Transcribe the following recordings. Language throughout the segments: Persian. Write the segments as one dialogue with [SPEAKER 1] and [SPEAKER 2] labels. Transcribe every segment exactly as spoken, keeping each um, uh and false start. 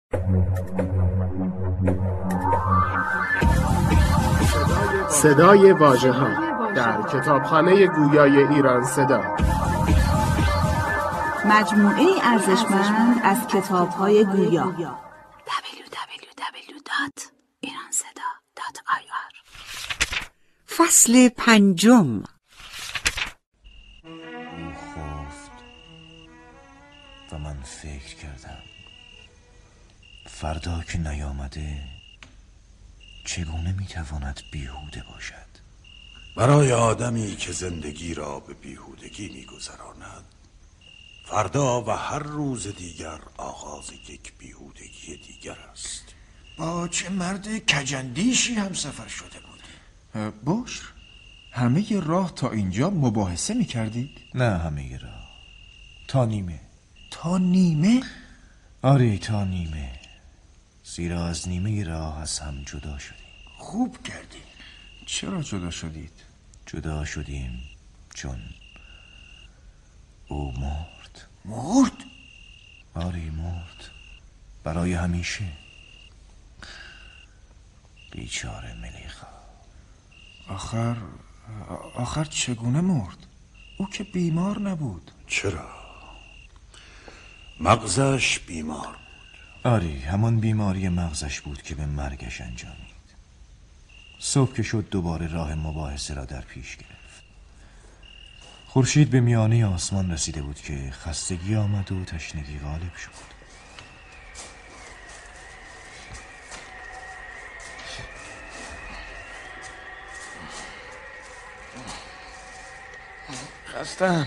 [SPEAKER 1] صدای واژه‌ها در کتابخانه گویای ایران صدا،
[SPEAKER 2] مجموعه ارزشمند از کتاب‌های گویا. دبلیو دبلیو دبلیو دات ایران صدا دات آی آر.
[SPEAKER 3] فصل پنجم.
[SPEAKER 4] او خفت و من فکر کردم فردا که نیامده چگونه میتواند بیهوده باشد؟
[SPEAKER 5] برای آدمی که زندگی را به بیهودگی میگذراند، فردا و هر روز دیگر آغاز یک بیهودگی دیگر است.
[SPEAKER 6] با چه مرد کجندیشی هم سفر شده بودی؟
[SPEAKER 7] بشر، همه راه تا اینجا مباحثه میکردید؟
[SPEAKER 4] نه همه راه، تا نیمه.
[SPEAKER 6] تا نیمه؟
[SPEAKER 4] آره تا نیمه، زیرا از نیمه راه از هم جدا شدیم.
[SPEAKER 6] خوب کردی.
[SPEAKER 7] چرا جدا شدید؟
[SPEAKER 4] جدا شدیم چون او مرد.
[SPEAKER 6] مرد؟
[SPEAKER 4] آره مرد، برای همیشه. بیچاره ملیخا.
[SPEAKER 7] آخر آخر چگونه مرد؟ او که بیمار نبود.
[SPEAKER 5] چرا؟ مغزش بیمار بود.
[SPEAKER 4] آره همان بیماری مغزش بود که به مرگش انجامید. صبح که شد دوباره راه مباحثه را در پیش گرفت. خورشید به میانه آسمان رسیده بود که خستگی آمد و تشنگی غالب شد.
[SPEAKER 8] خستم.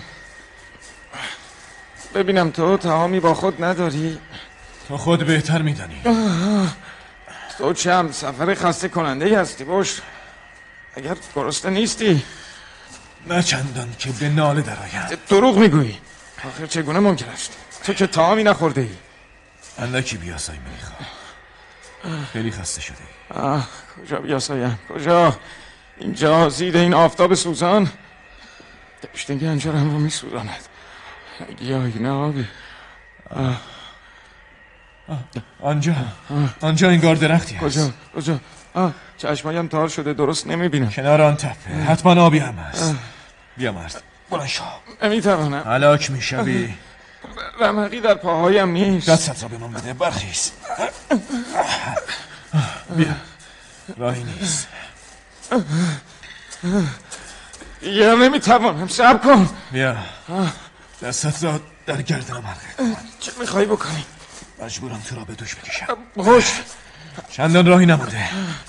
[SPEAKER 8] ببینم تو طعامی با خود نداری؟
[SPEAKER 4] تو خود بهتر میدانی.
[SPEAKER 8] تو چه هم سفر خسته کننده هستی باش. اگر گرسنه نیستی؟
[SPEAKER 4] نه چندان که به ناله درآیم.
[SPEAKER 8] دروغ میگویی. آخر چگونه ممکن است؟ تو که طعامی نخورده ای.
[SPEAKER 4] اندکی بیاسای ملیخا، خیلی خسته شده ای.
[SPEAKER 8] آه کجا بیاسایم؟ کجا؟ اینجا زیر این آفتاب سوزان دشت گنجرم رو میسوزاند. گیاهی نه آبی.
[SPEAKER 4] آه. آه. آنجا آنجا انگار درختی هست.
[SPEAKER 8] کجا؟ کجا؟ آه چشمایم تار شده درست نمیبینم.
[SPEAKER 4] کنار آن تپه حتما آبی هم هست. بیا مرد بلند شو.
[SPEAKER 8] نمیتوانم.
[SPEAKER 4] هلاک میشوی.
[SPEAKER 8] رمقی در پاهایم نیست.
[SPEAKER 4] دستت را به من بده، برخیز. بیا راهی نیست.
[SPEAKER 8] دیگر نمیتوانم. صبر کن.
[SPEAKER 4] بیا دستت را در گردنم حلقه کن.
[SPEAKER 8] چه میخوایی بکنی؟
[SPEAKER 4] مجبورم تو را به دوش بکشم.
[SPEAKER 8] خوش.
[SPEAKER 4] چندان راهی نمونده.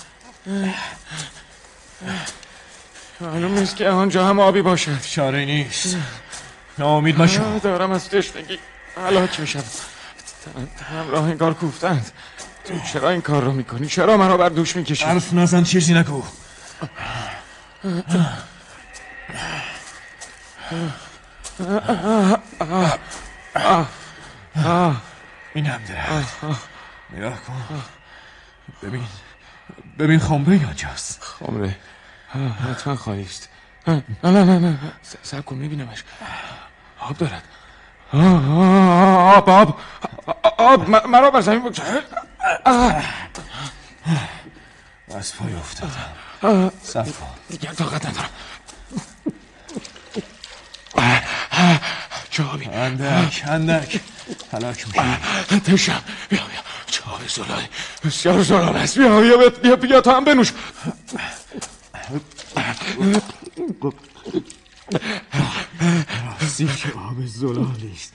[SPEAKER 8] معلوم نیست که آنجا هم آبی باشد.
[SPEAKER 4] چاره نیست، ناامید مشو.
[SPEAKER 8] دارم از تشنگی هلاک میشم. تنم راه انگار کوفتند. تو چرا این کار رو میکنی؟ چرا مرا بر دوش میکشی؟
[SPEAKER 4] حرف نزن، چیزی نگو. این هم درخت. نگاه کن. ببین ببین خمره آنجاست.
[SPEAKER 8] خمره حتما خالی است. نه نه نه نه صبر کن میبینمش. آب دارد. آب آب آب مرا بر زمین بگذار.
[SPEAKER 4] از پای افتادم. صبر کن.
[SPEAKER 8] دیگر طاقت ندارم. چه آبی؟
[SPEAKER 4] اندک اندک هلاک میشی.
[SPEAKER 8] تشم. بیا بیا چه آب زلالی، بسیار زلال است. بیا بیا بیا بیا تا هم بنوش.
[SPEAKER 4] راستی که آب زلالی است.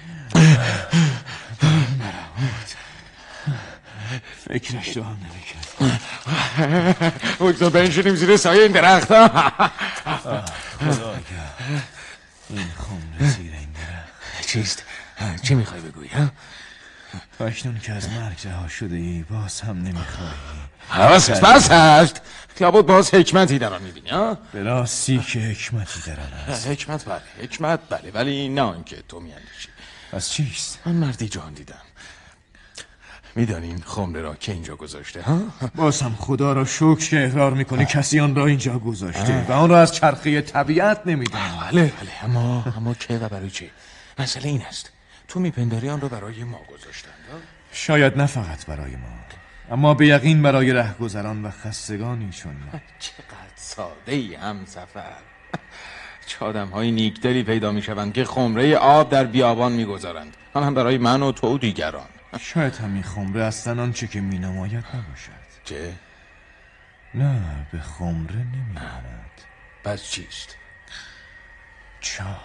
[SPEAKER 4] مرحمت فکرش رو هم نمیکرد.
[SPEAKER 8] بگذار بنشینیم زیر سایه این درخت.
[SPEAKER 4] خدایا این خمره زیر این درخت
[SPEAKER 8] چیست؟ چی میخوای بگویی؟
[SPEAKER 4] اکنون که از مرگ رها شده ای باز هم نمیخوایی؟
[SPEAKER 8] بس است بس است. لابد باز حکمتی در آن میبینی ها؟
[SPEAKER 4] به راستی که حکمتی در آن است.
[SPEAKER 8] حکمت بله حکمت بله، ولی نه آنکه تو میاندیشی.
[SPEAKER 4] پس چیست؟
[SPEAKER 8] من مردی جهان دیدم. میدانی این خمره را که اینجا گذاشته ها؟
[SPEAKER 4] باز هم خدا را شکر که اقرار میکنی کسی آن را اینجا گذاشته و آن را از چرخه طبیعت نمیدونی.
[SPEAKER 8] بله بله، اما اما که و برای چه؟ مسئله این است تو میپنداری آن را برای ما گذاشتند؟
[SPEAKER 4] شاید نه فقط برای ما، اما به یقین برای رهگذران و خستگانی چون ما.
[SPEAKER 8] چقدر ساده ای همسفر. چه آدم های نیکدلی پیدا میشوند که خمره آب در بیابان میگذارند، آن هم برای من و تو و دیگران.
[SPEAKER 4] شاید همین خمره اصلا آنچه که مینماید نباشد.
[SPEAKER 8] چه؟
[SPEAKER 4] نه، به خمره نمیماند.
[SPEAKER 8] پس چیست؟
[SPEAKER 4] چاه.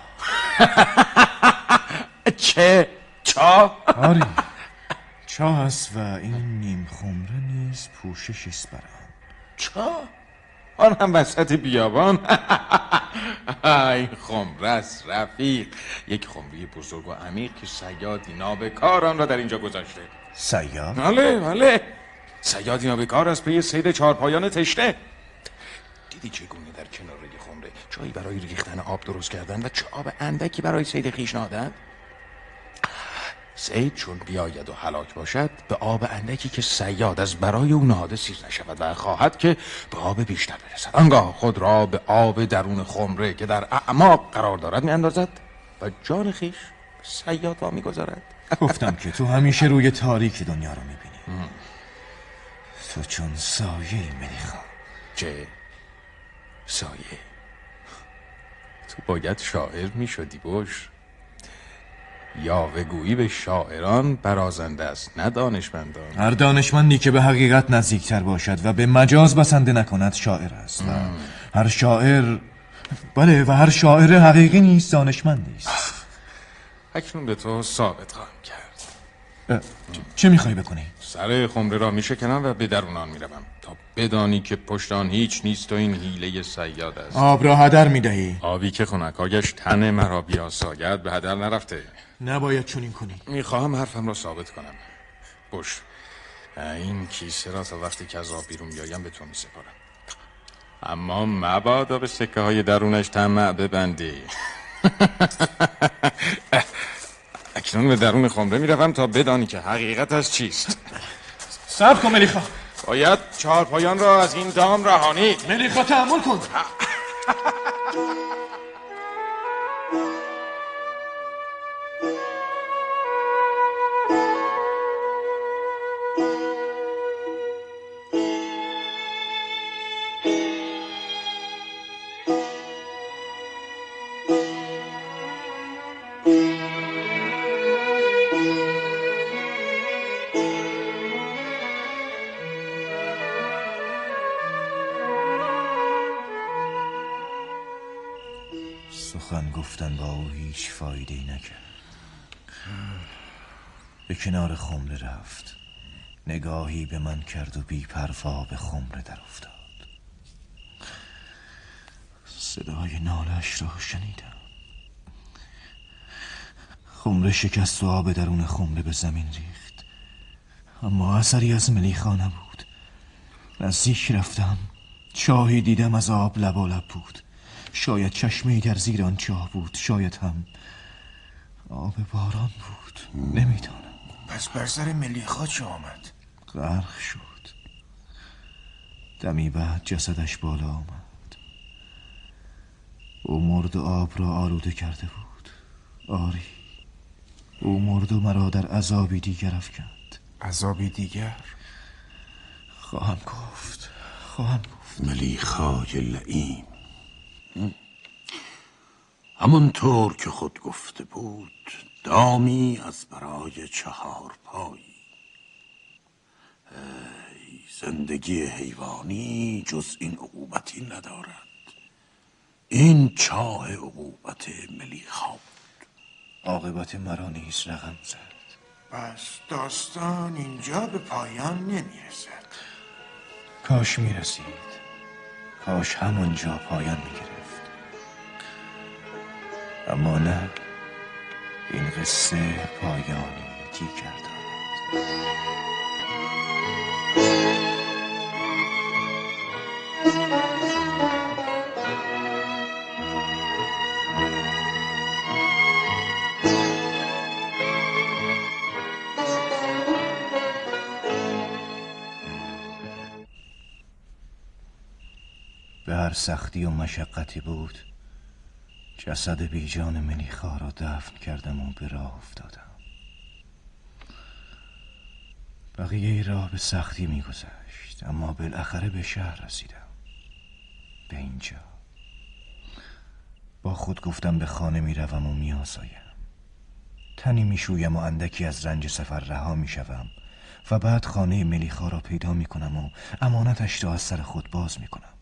[SPEAKER 8] چه؟ چاه؟
[SPEAKER 4] آری، چاه است و این نیم خمره نیز پوشش است بر آن.
[SPEAKER 8] چاه؟ آن هم وسط بیابان؟ این خمره است رفیق، یک خمره بزرگ و عمیق که صیادی نابکار آن را در اینجا گذاشته.
[SPEAKER 4] صیاد؟
[SPEAKER 8] بله بله، صیادی نابکار از پی صید چهارپایان تشنه. دیدی چگونه در کنار خمره جایی برای ریختن آب درست کردن و چه آب اندکی برای صید خویش نهادند؟ صید چون بیاید و هلاک باشد، به آب اندکی که صیاد از برای او نهاده سیر نشود و خواهد که به آب بیشتر برسد، آنگاه خود را به آب درون خمره که در اعماق قرار دارد میاندازد و جان خویش صیاد را میگذارد.
[SPEAKER 4] گفتم که تو همیشه روی تاریک دنیا رو میبینی. تو چون سایه‌ای ملیخا.
[SPEAKER 8] چه؟ سایه؟ تو باید شاعر میشدی بوش. یاوه‌گویی به شاعران برازنده است نه دانشمندان.
[SPEAKER 4] هر دانشمندی که به حقیقت نزدیکتر باشد و به مجاز بسنده نکند شاعر است. و هر شاعر بله و هر شاعر حقیقی نیست دانشمندی است.
[SPEAKER 8] اکنون به تو ثابت خواهم کرد.
[SPEAKER 4] چه میخوای بکنی؟
[SPEAKER 8] سر خمره را میشکنم و به درون آن میروم تا بدانی که پشت آن هیچ نیست و این حیله صیاد است.
[SPEAKER 4] آب را هدر میدهی؟
[SPEAKER 8] آبی که خنکایش تن مرا بیاساید به هدر نرفته.
[SPEAKER 4] نباید چنین کنی.
[SPEAKER 8] میخواهم حرفم را ثابت کنم. بوش، این کیسه را تا وقتی که از آب بیرون بیایم به تو میسپارم، اما مبادا به سکه های درونش طمع ببندی. اکنون به درون خمره میروم تا بدانی که حقیقت از چیست.
[SPEAKER 4] صبر کن ملیخا.
[SPEAKER 8] باید چهار پایان را از این دام رهانید.
[SPEAKER 4] ملیخا تحمل کن. سخن گفتن با او هیچ فایده‌ای نکرد. به کنار خمره رفت، نگاهی به من کرد و بی پروا به خمره در افتاد. صدای نالش را شنیدم. خمره شکست و آب درون خمره به زمین ریخت، اما اثری از ملیخا نبود. نزدیک رفتم، چاهی دیدم از آب لبالب بود. شاید چشمه‌ای در زیر آن چاه بود، شاید هم آب باران بود، نمیدانم.
[SPEAKER 6] پس بر سر ملیخا چه آمد؟
[SPEAKER 4] غرق شد. دمی بعد جسدش بالا آمد. او مرد و آب را آلوده کرده بود. آری، او مرد و مرا در عذابی دیگر افکند.
[SPEAKER 6] عذابی دیگر؟
[SPEAKER 4] خواهم گفت خواهم گفت
[SPEAKER 5] ملیخای لئیم، همانطور که خود گفته بود، دامی از برای چهار پایی. ای زندگی حیوانی جز این عقوبتی ندارد. این چاه عقوبت ملیخا بود.
[SPEAKER 4] عاقبت مرا نیز رقم زد.
[SPEAKER 6] پس داستان اینجا به پایان نمیرسد.
[SPEAKER 4] کاش میرسید، کاش همونجا پایان میگرفت. اما نه، این قصه پایانی دیگر دارد. به هر سختی و مشقتی بود، جسد بیجان ملیخا را دفن کردم و به راه افتادم. بقیه راه به سختی میگذشت، اما بالاخره به شهر رسیدم، به اینجا. با خود گفتم به خانه میروم و میآسایم، تنی میشویم و اندکی از رنج سفر رها میشوم و بعد خانه ملیخا را پیدا میکنم و امانتش را از سر خود باز میکنم.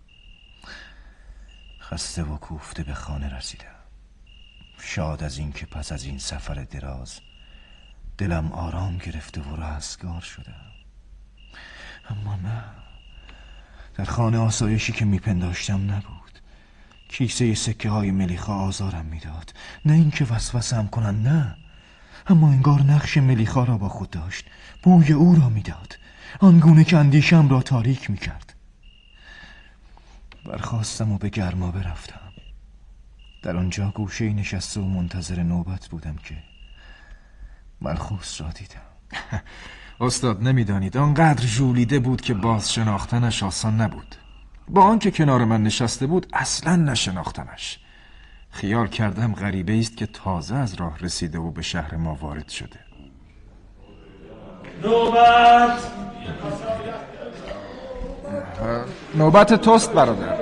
[SPEAKER 4] خسته و کوفته به خانه رسیدم، شاد از این که پس از این سفر دراز دلم آرام گرفته و رستگار شدم. اما نه، در خانه آسایشی که میپنداشتم نبود. کیسه سکه های ملیخا آزارم میداد، نه اینکه وسوسه‌ام کنن، نه، اما انگار نقش ملیخا را با خود داشت، بوی او را میداد، آنگونه که اندیشم را تاریک میکرد. برخواستم و به گرما برفتم. در آنجا گوشه نشسته و منتظر نوبت بودم که ملخوص را دیدم.
[SPEAKER 7] استاد نمیدانید آنقدر ژولیده بود که باز شناختنش آسان نبود. با آنکه کنار من نشسته بود اصلا نشناختمش. خیال کردم غریبه است که تازه از راه رسیده و به شهر ما وارد شده.
[SPEAKER 9] نوبت
[SPEAKER 7] نوبت توست برادر.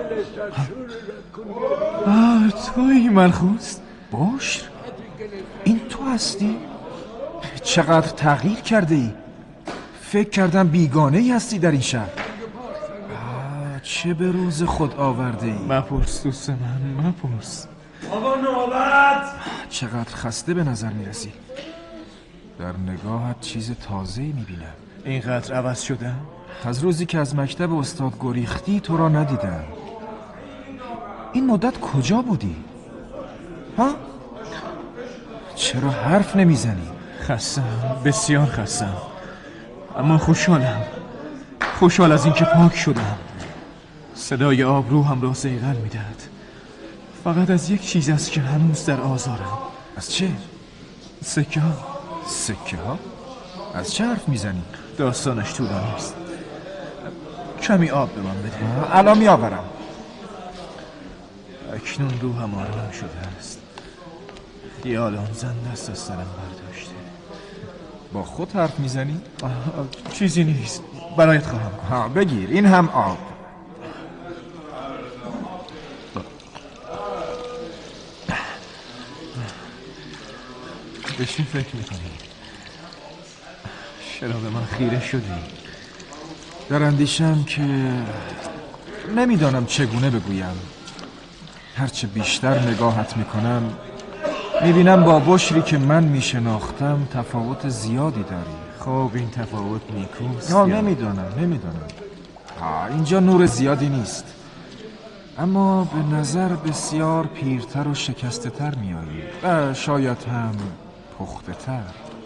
[SPEAKER 4] آه، تویی ملخوص؟
[SPEAKER 7] بشر؟ این تو هستی؟ چقدر تغییر کرده ای؟ فکر کردم بیگانه ای هستی در این شهر. چه به روز خود آورده ای؟
[SPEAKER 4] مپرس دوست من، مپرس.
[SPEAKER 9] آقا نوبت.
[SPEAKER 7] چقدر خسته به نظر میرسی. در نگاهت چیز تازه‌ای میبینم.
[SPEAKER 4] اینقدر عوض شدم؟
[SPEAKER 7] از روزی که از مکتب استاد گریختی تو را ندیدم. این مدت کجا بودی؟ ها؟ چرا حرف نمیزنی؟
[SPEAKER 4] خستم، بسیار خستم، اما خوشحالم. خوشحال از اینکه پاک شدم. صدای آبرو هم را صیقل میدهد. فقط از یک چیز است که هنوز در آزارم.
[SPEAKER 7] از چه؟
[SPEAKER 4] سکه ها.
[SPEAKER 7] سکه ها؟ از چه حرف میزنی؟
[SPEAKER 4] داستانش طولانی است. کمی آب به من بده.
[SPEAKER 7] الان میآورم.
[SPEAKER 4] اکنون روحم آرام شده است. خیال آن زن دست از سرم برداشته.
[SPEAKER 7] با خود حرف میزنی؟
[SPEAKER 4] چیزی نیست، برایت خواهم گفت.
[SPEAKER 7] ها بگیر، این هم آب.
[SPEAKER 4] به چی فکر میکنی؟ چرا به من خیره شدی؟
[SPEAKER 7] در اندیشم که نمیدانم چگونه بگویم. هرچه بیشتر نگاهت میکنم میبینم با بشری که من میشناختم تفاوت زیادی داری.
[SPEAKER 4] خب این تفاوت نیکوست؟
[SPEAKER 7] نه نمیدانم نمیدانم ها اینجا نور زیادی نیست، اما به نظر بسیار پیرتر و شکسته تر میایی و شاید هم پخته تر.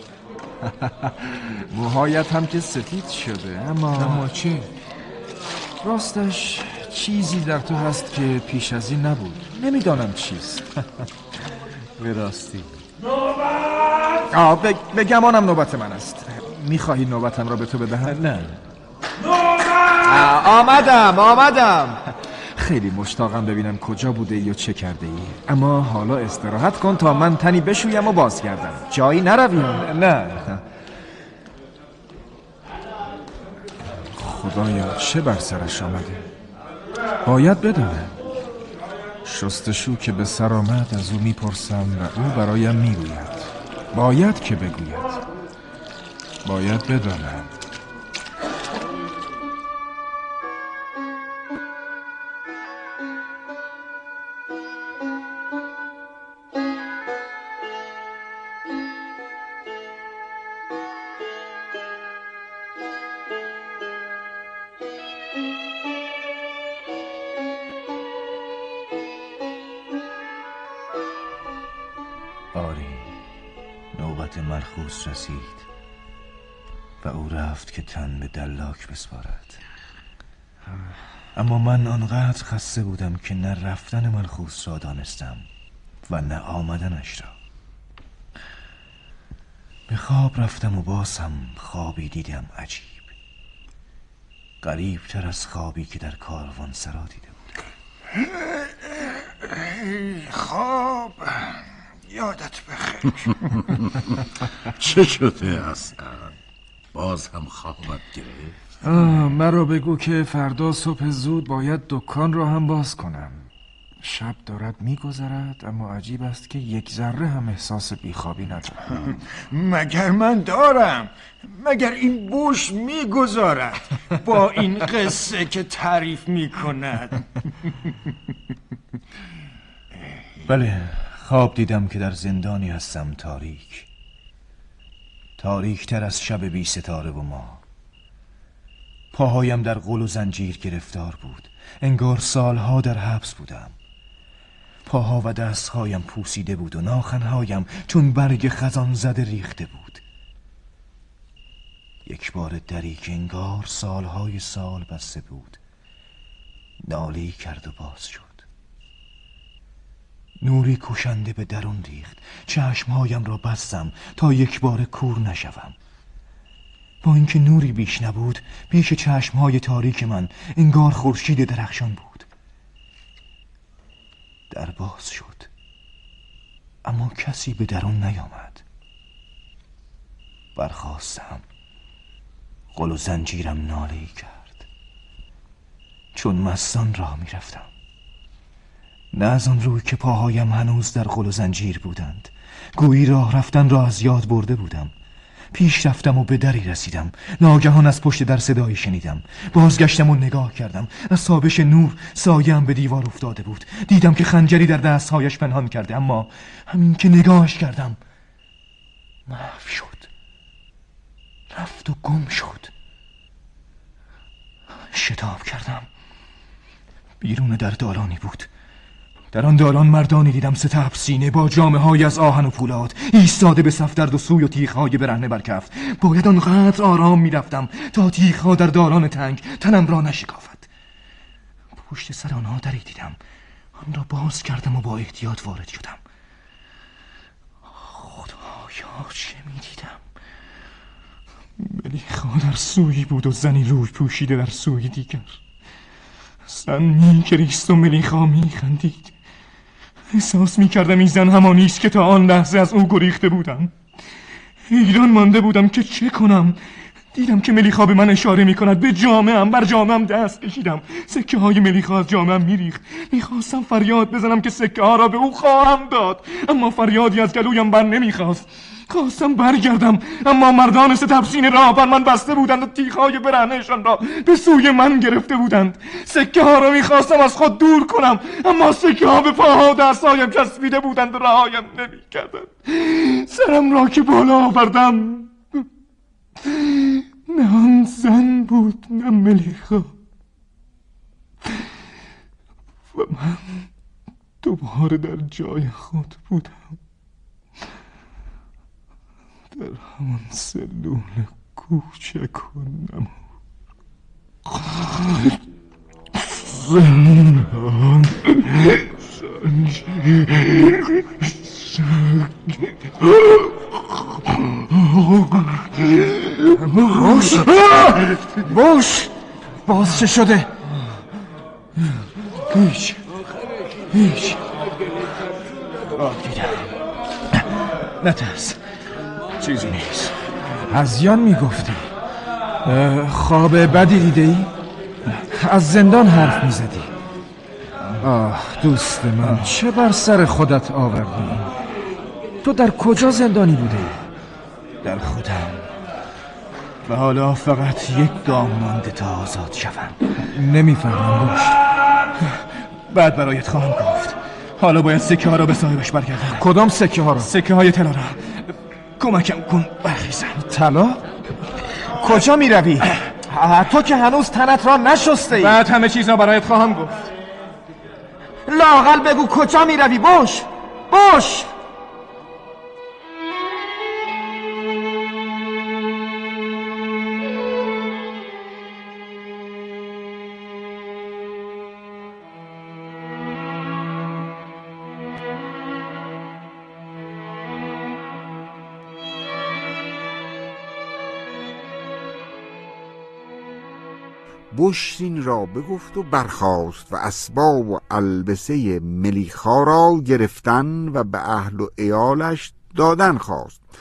[SPEAKER 7] موهایت هم که سفید شده، اما
[SPEAKER 4] اما چه؟
[SPEAKER 7] راستش چیزی در تو هست که پیش از این نبود. نمیدانم چیست.
[SPEAKER 4] به راستی
[SPEAKER 7] نوبت! آه بگ... بگمانم نوبت من است. میخواهی نوبتم را به تو بدهم؟
[SPEAKER 4] نه.
[SPEAKER 7] نوبت! آمدم آمدم. خیلی مشتاقم ببینم کجا بوده ای و چه کرده ای، اما حالا استراحت کن تا من تنی بشویم و باز گردم. جایی نرویم.
[SPEAKER 4] نه.
[SPEAKER 7] خدایا چه بر سرش آمده. باید بدانم. شستشو که به سر آمد از او میپرسم و او برایم میگوید. باید که بگوید. باید بدانم.
[SPEAKER 4] آری، نوبت ملخوص رسید و او رفت که تن به دلاک بسپارد. اما من آنقدر خسته بودم که نه رفتن ملخوص را دانستم و نه آمدنش را. به خواب رفتم و باز هم خوابی دیدم عجیب، غریب تر از خوابی که در کاروان سرا دیده بودم.
[SPEAKER 6] خواب یادت بخیر.
[SPEAKER 5] چه شده اصلا؟ باز هم خوابت گرفت؟
[SPEAKER 7] مرا بگو که فردا صبح زود باید دکان را هم باز کنم. شب دارد میگذرد اما عجیب است که یک ذره هم احساس بیخوابی ندارم.
[SPEAKER 6] مگر من دارم؟ مگر این بوش میگذارد با این قصه که تعریف میکند؟
[SPEAKER 4] بله، خواب دیدم که در زندانی هستم، تاریک، تاریک تر از شب بی ستاره و ما. پاهایم در غل و زنجیر گرفتار بود، انگار سالها در حبس بودم. پاها و دستهایم پوسیده بود و ناخنهایم چون برگ خزان زده ریخته بود. یک بار دری که انگار سالهای سال بسته بود نالی کرد و باز شد. نوری کشنده به درون ریخت. چشمهایم را بستم تا یک بار کور نشوم. با اینکه نوری بیش نبود، پیش چشمهای تاریک من انگار خورشید درخشان بود. در باز شد اما کسی به درون نیامد. برخاستم. غل و زنجیرم ناله‌ای کرد. چون مستان راه می رفتم، نه از آن روی که پاهایم هنوز در غل و زنجیر بودند. گویی راه رفتن را از یاد برده بودم. پیش رفتم و به دری رسیدم. ناگهان از پشت در صدایی شنیدم. بازگشتم و نگاه کردم. از تابش نور سایه‌ام به دیوار افتاده بود. دیدم که خنجری در دستهایش پنهان کرده، اما همین که نگاهش کردم محو شد. رفت و گم شد. شتاب کردم. بیرون در دالانی بود. در آن دالان مردانی دیدم ستبر سینه با جامه های از آهن و پولاد، ایستاده به صف در دو سوی و تیغ های برهنه بر کف. باید آنقدر آرام می رفتم تا تیغ ها در دالان تنگ تنم را نشکافد. پشت سر آنها دری دیدم. آن را باز کردم و با احتیاط وارد شدم. خدایا چه می دیدم؟ ملیخا در سوی بود و زنی روی پوشیده در سوی دیگر. زن می گریست و ملیخا می خندید. احساس می کردم این زن همانیست که تا آن لحظه از او گریخته بودم. حیران مانده بودم که چه کنم. دیدم که ملیخا به من اشاره می کند. به جامه‌ام، بر جامه‌ام دست کشیدم. سکه های ملیخا از جامه‌ام می ریخت. می خواستم فریاد بزنم که سکه ها را به او خواهم داد، اما فریادی از گلویم بر نمی خواست. خواستم برگردم اما مردان ستبسین راه بر من بسته بودند و تیغ‌های برهنه‌شان را به سوی من گرفته بودند. سکه ها را می‌خواستم از خود دور کنم اما سکه ها به پاها و دستایم چسبیده بودند و رهایم نمی‌کردند. سرم را که بالا آوردم، نه آن زن بود نه ملیخا و من دوباره در جای خود بودم، در همان سلول کوچک و نمور. زنان
[SPEAKER 7] بوش بوش باز چه شده؟
[SPEAKER 6] هیچ هیچ
[SPEAKER 7] دیدم. نترس، چیزی نیست. هذیان میگفتی خواب بدی دیده ای؟ از زندان حرف میزدی. آه دوست من، چه بر سر خودت آوردی؟ تو در کجا زندانی بوده؟
[SPEAKER 4] در خودم، و حالا فقط یک گام مانده تا آزاد شوم.
[SPEAKER 7] نمیفهمم بوش.
[SPEAKER 4] بعد برایت خواهم گفت. حالا باید سکه ها را به صاحبش برگردم.
[SPEAKER 7] کدام سکه ها را؟
[SPEAKER 4] سکه های طلا را. کمکم کن برخیزم.
[SPEAKER 7] طلا؟ کجا می روی؟ تو که هنوز تنت را نشسته ای.
[SPEAKER 4] بعد همه چیز را برایت خواهم گفت.
[SPEAKER 7] لااقل بگو کجا می روی بوش؟ بوش!
[SPEAKER 10] بوش این را بگفت و برخاست و اسباب و البسه ملیخا را گرفتن و به اهل و عیالش دادن خواست.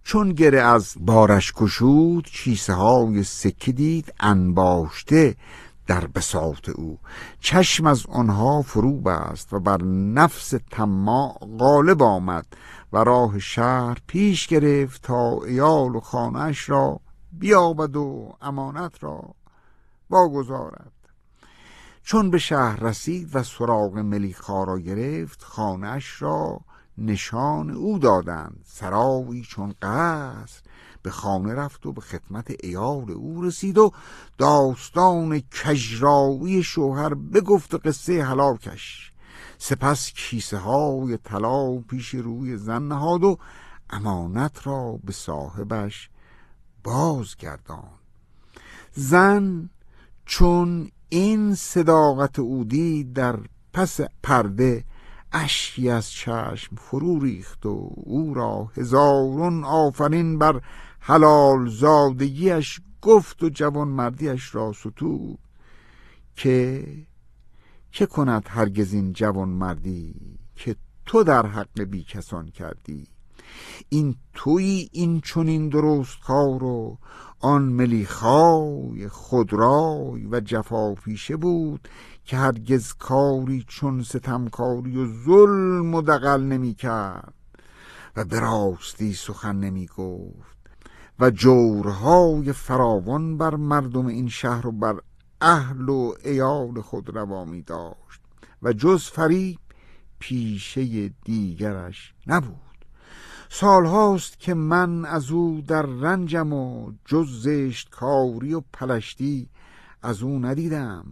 [SPEAKER 10] چون گره از بارش گشود، کیسه های سکه دید انباشته در بساط او. چشم از آنها فرو بست و بر نفس طماع غالب آمد و راه شهر پیش گرفت تا عیال و خانه‌اش را بیابد و امانت را واگذارد. چون به شهر رسید و سراغ ملیخا را گرفت، خانه‌اش را نشان او دادند. سرایی چون قصر به خانه رفت و به خدمت عیال او رسید و داستان کژرایی شوهر بگفت و قصه هلاکش. سپس کیسه های طلا پیش روی زن نهاد و امانت را به صاحبش بازگرداند. زن چون این صداقت او دید، در پس پرده اشکی از چشم فرو ریخت و او را هزارون آفرین بر حلال زادگیش گفت و جوان مردیش را ستود. که که کند هرگز این جوان مردی که تو در حق بی کسان کردی؟ این تویی این چنین درست کار و آن ملیخای خودرای و جفا پیشه بود که هرگز کاری چون ستمکاری و ظلم و دغل نمی کرد و به راستی سخن نمی گفت و جورهای فراوان بر مردم این شهر و بر اهل و عیال خود روا می داشت و جز فریب پیشه دیگرش نبود. سال هاست که من از او در رنجم و جز زشت کاری و پلشتی از او ندیدم.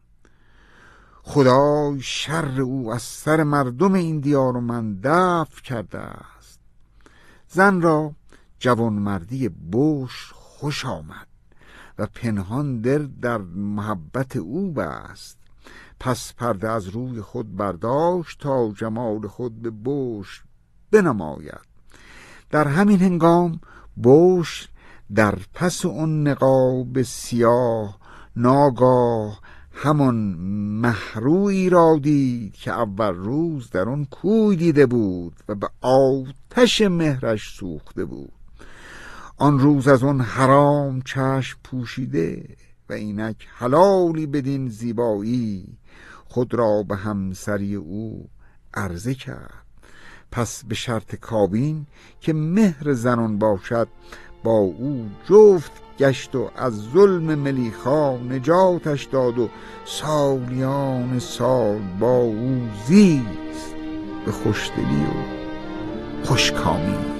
[SPEAKER 10] خدای شر او از سر مردم این دیار و من دفع کرده است. زن را جوانمردی بوش خوش آمد و پنهان دل در محبت او بست. پس پرده از روی خود برداشت تا جمال خود به بوش بنماید. در همین هنگام بوش در پس اون نقاب سیاه ناگاه همان محرویی را دید که اول روز در اون کوی دیده بود و به آتش مهرش سوخته بود. آن روز از اون حرام چشم پوشیده و اینک حلالی بدین زیبایی خود را به همسری او عرضه کرد. پس به شرط کابین که مهر زنان باشد با او جفت گشت و از ظلم ملیخا نجاتش داد و سالیان سال با او زیست به خوشدلی و خوشکامی.